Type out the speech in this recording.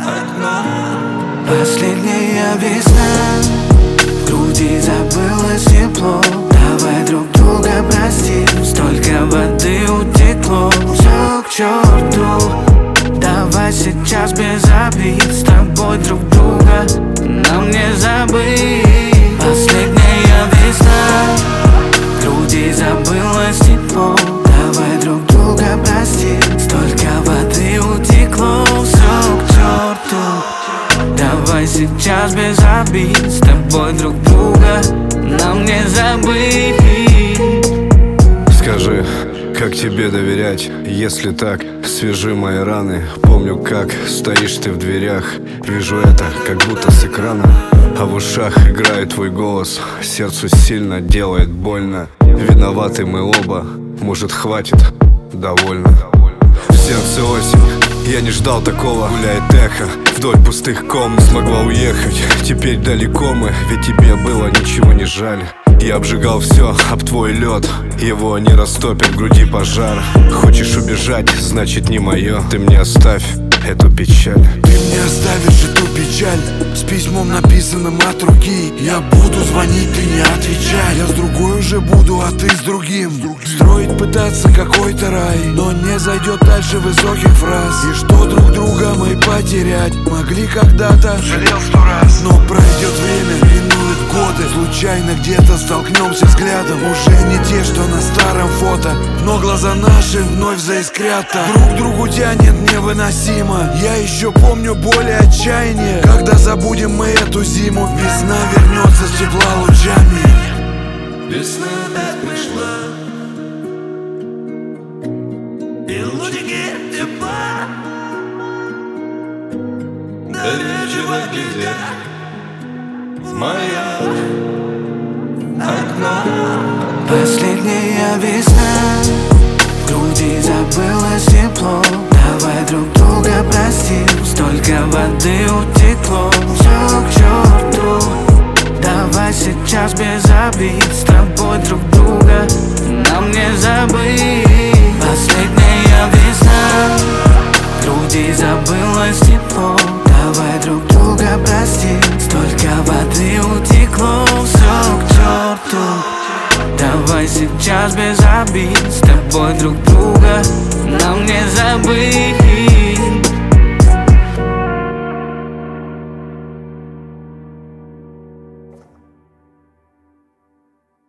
Последняя весна, в груди забылось тепло. Давай друг друга простим, столько воды утекло. Все к черту, давай сейчас без обид. С тобой друг друга нам не забыть. Последняя весна, в груди забылось тепло. Давай друг друга простим, столько воды утекло. Все к черту, давай сейчас без обид. С тобой друг друга нам не забыть. Скажи, как тебе доверять, если так? Свяжи мои раны. Помню, как стоишь ты в дверях. Вижу это, как будто с экрана. А в ушах играет твой голос. Сердцу сильно делает больно. Виноваты мы оба, может хватит, довольно. В сердце осень, я не ждал такого. Гуляет эхо вдоль пустых комнат. Смогла уехать, теперь далеко мы. Ведь тебе было ничего не жаль. Я обжигал все об твой лед. Его не растопит в груди пожар. Хочешь убежать, значит не мое. Ты мне оставь эту печаль. Ты мне оставишь эту печаль с письмом, написанным от руки. Я буду звонить, ты не отвечай. Я с другой уже буду, а ты с другим. Строить пытаться какой-то рай, но не зайдет дальше высоких фраз. И что друг друга мы потерять могли когда-то. Жалел 100 раз, но пройдет время, минуют годы. Случайно где-то столкнемся взглядом. Уже не те, что на старом фото, но глаза наши вновь заискрят. Друг другу тянет невыносимо. Я еще помню боль и отчаяние. Когда забудем мы эту зиму, весна вернется с тепла лучами. Весна так пришла, и лучики тепла доверчиво глядят в мое окно. Последняя весна, в груди забылось тепло. Давай друг друга простим, столько воды утекло. Все к черту, давай сейчас без обид. С тобой друг друга нам не забыть. Последняя весна, в груди забылось тепло. Давай друг друга простим, столько воды утекло. Все к черту, давай сейчас без обид. С тобой друг друга нам не забыть.